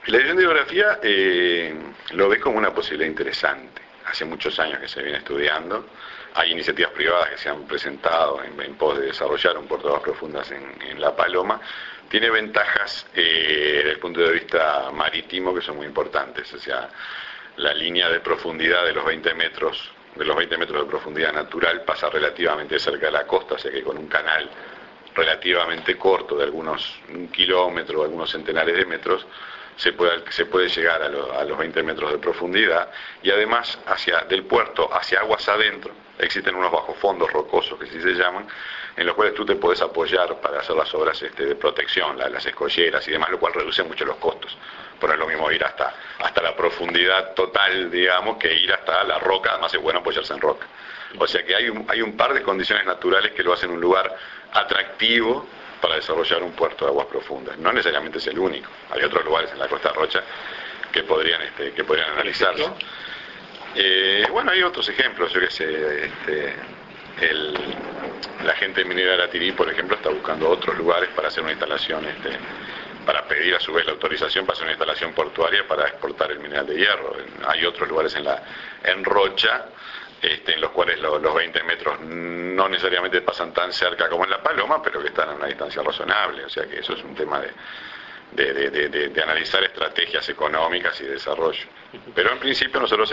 La dirección de hidrografía lo ve como una posibilidad interesante. Hace muchos años que se viene estudiando. Hay iniciativas privadas que se han presentado en pos de desarrollar un puerto de aguas profundas en La Paloma. Tiene ventajas desde el punto de vista marítimo que son muy importantes. O sea, la línea de profundidad de los 20 metros de profundidad natural pasa relativamente cerca de la costa, o sea que con un canal relativamente corto de un kilómetro, algunos centenares de metros, se puede llegar a los 20 metros de profundidad, y además del puerto hacia aguas adentro existen unos bajofondos rocosos que así se llaman, en los cuales tú te puedes apoyar para hacer las obras de protección, las escolleras y demás, lo cual reduce mucho los costos. Por no es lo mismo ir hasta la profundidad total, digamos, que ir hasta la roca. Además es bueno apoyarse en roca. O sea que hay un par de condiciones naturales que lo hacen un lugar atractivo para desarrollar un puerto de aguas profundas. No necesariamente es el único. Hay otros lugares en la Costa Rocha que podrían analizarse. Bueno, hay otros ejemplos. Yo qué sé, la gente minera de Aratirí, por ejemplo, está buscando otros lugares para hacer una instalación, para pedir a su vez la autorización para hacer una instalación portuaria para exportar el mineral de hierro. Hay otros lugares en Rocha, en los cuales los 20 metros no necesariamente pasan tan cerca como en La Paloma, pero que están a una distancia razonable. O sea que eso es un tema de analizar estrategias económicas y de desarrollo. Pero en principio nosotros,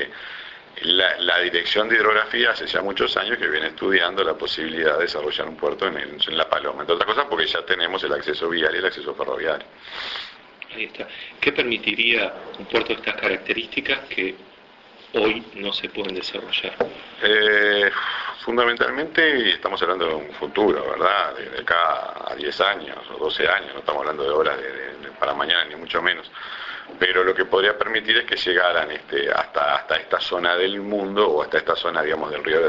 la Dirección de Hidrografía hace ya muchos años que viene estudiando la posibilidad de desarrollar un puerto en La Paloma, entre otras cosas porque ya tenemos el acceso vial y el acceso ferroviario. Ahí está. ¿Qué permitiría un puerto de estas características que hoy no se pueden desarrollar? Fundamentalmente estamos hablando de un futuro, ¿verdad? De acá a 10 años o 12 años, no estamos hablando de obras para mañana ni mucho menos. Pero lo que podría permitir es que llegaran hasta esta zona del mundo, o hasta esta zona, digamos, del río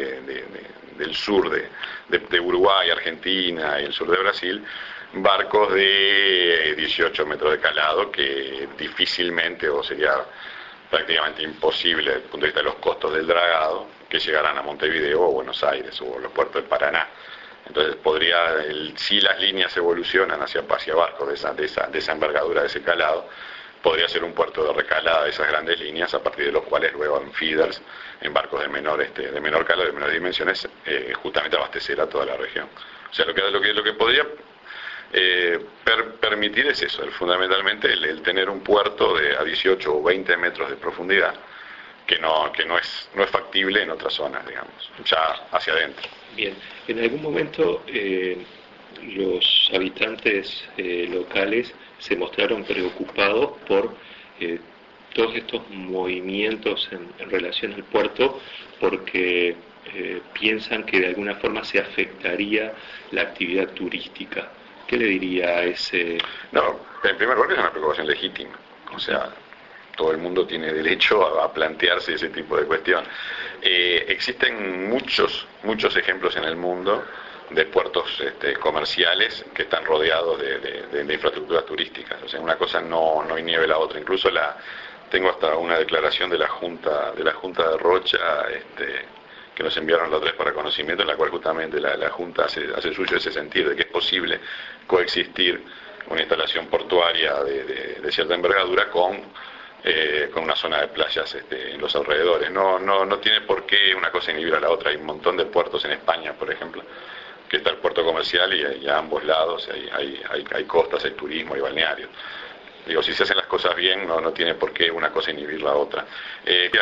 del sur de Uruguay, Argentina y el sur de Brasil, barcos de 18 metros de calado que difícilmente, o sería prácticamente imposible desde el punto de vista de los costos del dragado, que llegaran a Montevideo o Buenos Aires o los puertos de Paraná. Entonces si las líneas evolucionan hacia barcos de esa envergadura, de ese calado, podría ser un puerto de recalada de esas grandes líneas, a partir de los cuales luego en feeders, en barcos de menor calado, de menores dimensiones, justamente abastecer a toda la región. O sea, lo que podría permitir es eso, fundamentalmente el tener un puerto a 18 o 20 metros de profundidad, que no es factible en otras zonas, digamos, ya hacia adentro. Bien, en algún momento los habitantes locales se mostraron preocupados por todos estos movimientos en relación al puerto, porque piensan que de alguna forma se afectaría la actividad turística. ¿Qué le diría a ese...? No, en primer lugar es una preocupación legítima. O sea, todo el mundo tiene derecho a plantearse ese tipo de cuestión. Existen muchos ejemplos en el mundo de puertos comerciales que están rodeados de infraestructuras turísticas. O sea, una cosa no inhibe la otra. Incluso tengo hasta una declaración de la Junta de Rocha, que nos enviaron la otra vez para conocimiento, en la cual justamente la Junta hace suyo ese sentido, de que es posible coexistir una instalación portuaria de cierta envergadura con una zona de playas en los alrededores. No tiene por qué una cosa inhibir a la otra. Hay un montón de puertos en España, por ejemplo, que está el puerto comercial y a ambos lados hay costas, hay turismo, hay balnearios. Digo, si se hacen las cosas bien, no tiene por qué una cosa inhibir la otra.